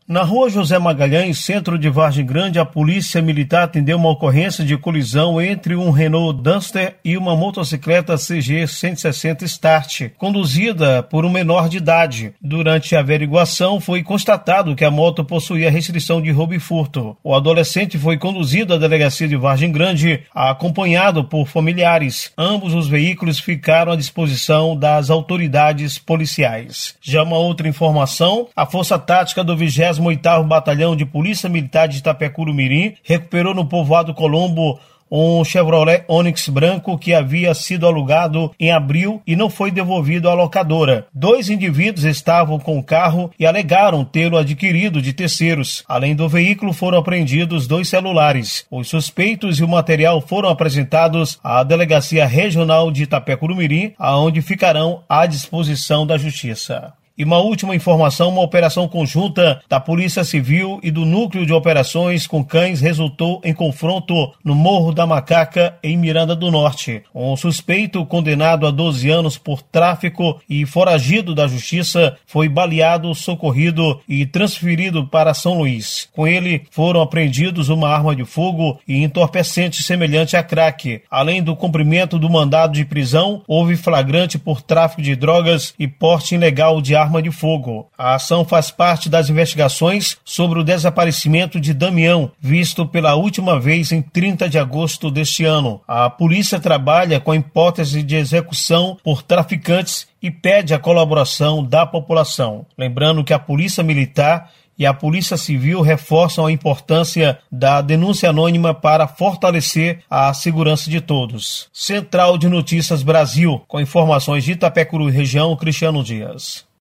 Na rua José Magalhães, centro de Vargem Grande, a polícia militar atendeu uma ocorrência de colisão entre um Renault Duster e uma motocicleta CG 160 Start, conduzida por um menor de idade. Durante a averiguação, foi constatado que a moto possuía restrição de roubo e furto. O adolescente foi conduzido à delegacia de Vargem Grande, acompanhado por familiares. Ambos os veículos ficaram à disposição das autoridades policiais. Já uma outra informação, a Força Tática do 28º Batalhão de Polícia Militar de Itapecuru-Mirim recuperou no povoado Colombo um Chevrolet Onix branco que havia sido alugado em abril e não foi devolvido à locadora. 2 indivíduos estavam com o carro e alegaram tê-lo adquirido de terceiros. Além do veículo, foram apreendidos 2 celulares. Os suspeitos e o material foram apresentados à Delegacia Regional de Itapecuru-Mirim, aonde ficarão à disposição da Justiça. E uma última informação, uma operação conjunta da Polícia Civil e do Núcleo de Operações com Cães resultou em confronto no Morro da Macaca, em Miranda do Norte. Um suspeito condenado a 12 anos por tráfico e foragido da Justiça foi baleado, socorrido e transferido para São Luís. Com ele foram apreendidos uma arma de fogo e entorpecente semelhante a crack. Além do cumprimento do mandado de prisão, houve flagrante por tráfico de drogas e porte ilegal de arma de fogo. A ação faz parte das investigações sobre o desaparecimento de Damião, visto pela última vez em 30 de agosto deste ano. A polícia trabalha com a hipótese de execução por traficantes e pede a colaboração da população. Lembrando que a Polícia Militar e a Polícia Civil reforçam a importância da denúncia anônima para fortalecer a segurança de todos. Central de Notícias Brasil, com informações de Itapecuru e região, Cristiano Dias.